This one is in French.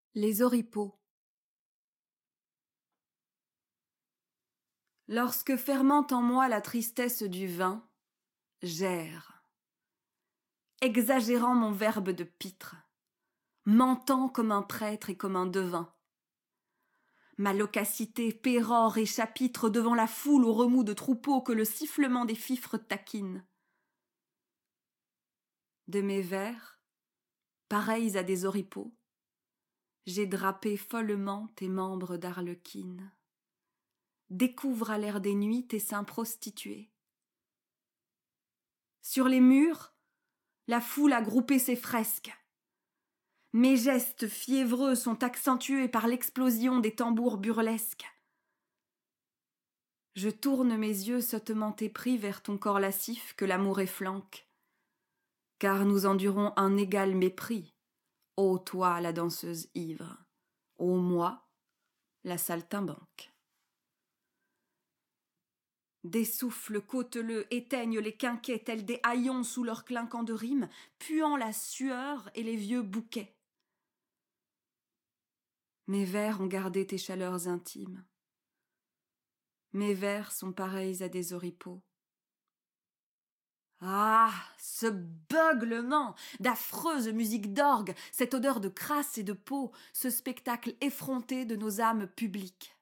Les oripeaux. Lorsque fermente en moi la tristesse du vin, j'erre, exagérant mon verbe de pitre, mentant comme un prêtre et comme un devin. Ma loquacité pérore et chapitre devant la foule au remous de troupeaux que le sifflement des fifres taquine. De mes vers, pareils à des oripeaux, j'ai drapé follement tes membres d'arlequine. Découvre à l'air des nuits tes seins prostitués. Sur les murs, la foule a groupé ses fresques. Mes gestes fiévreux sont accentués par l'explosion des tambours burlesques. Je tourne mes yeux sottement épris vers ton corps lascif que l'amour efflanque, car nous endurons un égal mépris, ô toi la danseuse ivre, ô moi la saltimbanque. Des souffles cauteleux éteignent les quinquets tels des haillons sous leur clinquant de rimes, puant la sueur et les vieux bouquets. Mes vers ont gardé tes chaleurs intimes. Mes vers sont pareils à des oripeaux. Ah, ce beuglement d'affreuse musique d'orgue, cette odeur de crasse et de peau, ce spectacle effronté de nos âmes publiques.